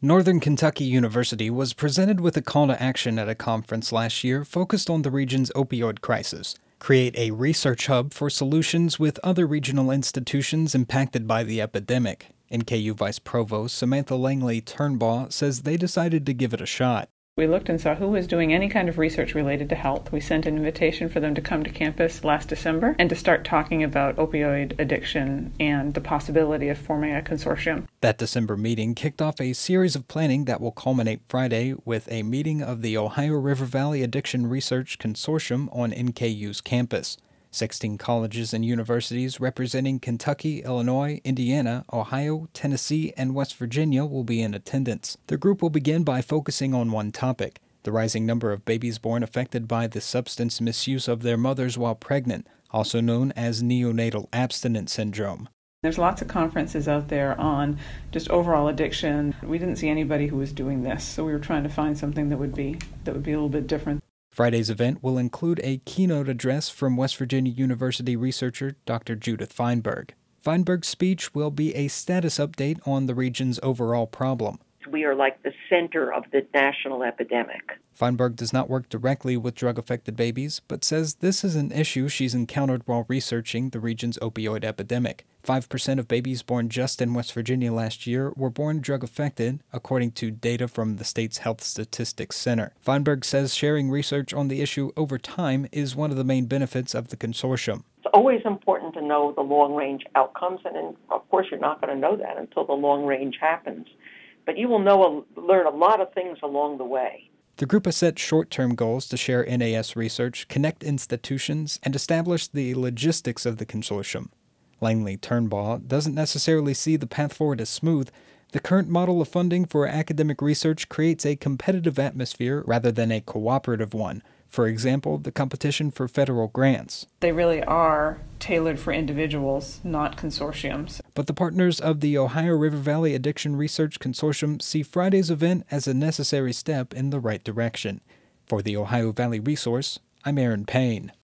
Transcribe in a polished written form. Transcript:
Northern Kentucky University was presented with a call to action at a conference last year focused on the region's opioid crisis. Create a research hub for solutions with other regional institutions impacted by the epidemic. NKU Vice Provost Samantha Langley Turnbaugh says they decided to give it a shot. We looked and saw who was doing any kind of research related to health. We sent an invitation for them to come to campus last December and to start talking about opioid addiction and the possibility of forming a consortium. That December meeting kicked off a series of planning that will culminate Friday with a meeting of the Ohio River Valley Addiction Research Consortium on NKU's campus. 16 colleges and universities representing Kentucky, Illinois, Indiana, Ohio, Tennessee, and West Virginia will be in attendance. The group will begin by focusing on one topic: the rising number of babies born affected by the substance misuse of their mothers while pregnant, also known as neonatal abstinence syndrome. There's lots of conferences out there on just overall addiction. We didn't see anybody who was doing this, so we were trying to find something that would be a little bit different. Friday's event will include a keynote address from West Virginia University researcher Dr. Judith Feinberg. Feinberg's speech will be a status update on the region's overall problem. We are like the center of the national epidemic. Feinberg does not work directly with drug-affected babies, but says this is an issue she's encountered while researching the region's opioid epidemic. 5% of babies born just in West Virginia last year were born drug-affected, according to data from the state's Health Statistics Center. Feinberg says sharing research on the issue over time is one of the main benefits of the consortium. It's always important to know the long-range outcomes, and then, of course, you're not going to know that until the long range happens. But you will learn a lot of things along the way. The group has set short-term goals to share NAS research, connect institutions, and establish the logistics of the consortium. Langley Turnbaugh doesn't necessarily see the path forward as smooth. The current model of funding for academic research creates a competitive atmosphere rather than a cooperative one. For example, the competition for federal grants. They really are tailored for individuals, not consortiums. But the partners of the Ohio River Valley Addiction Research Consortium see Friday's event as a necessary step in the right direction. For the Ohio Valley Resource, I'm Aaron Payne.